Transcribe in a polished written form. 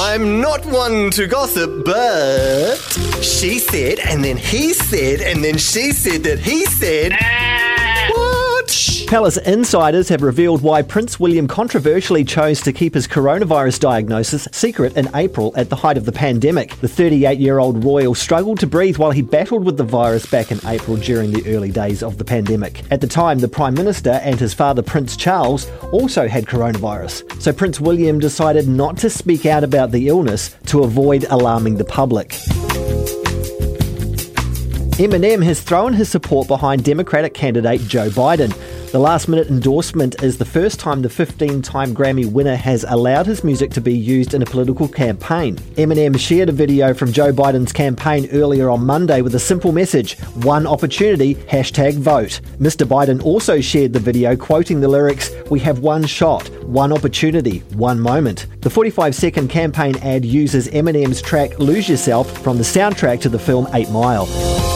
I'm not one to gossip, but she said, and then he said, and then she said that he said... What? Palace insiders have revealed why Prince William controversially chose to keep his coronavirus diagnosis secret in April at the height of the pandemic. The 38-year-old royal struggled to breathe while he battled with the virus back in April during the early days of the pandemic. At the time, the Prime Minister and his father Prince Charles also had coronavirus, so Prince William decided not to speak out about the illness to avoid alarming the public. Eminem has thrown his support behind Democratic candidate Joe Biden. The last-minute endorsement is the first time the 15-time Grammy winner has allowed his music to be used in a political campaign. Eminem shared a video from Joe Biden's campaign earlier on Monday with a simple message: one opportunity, #vote. Mr. Biden also shared the video quoting the lyrics, "We have one shot, one opportunity, one moment." The 45-second campaign ad uses Eminem's track Lose Yourself from the soundtrack to the film 8 Mile.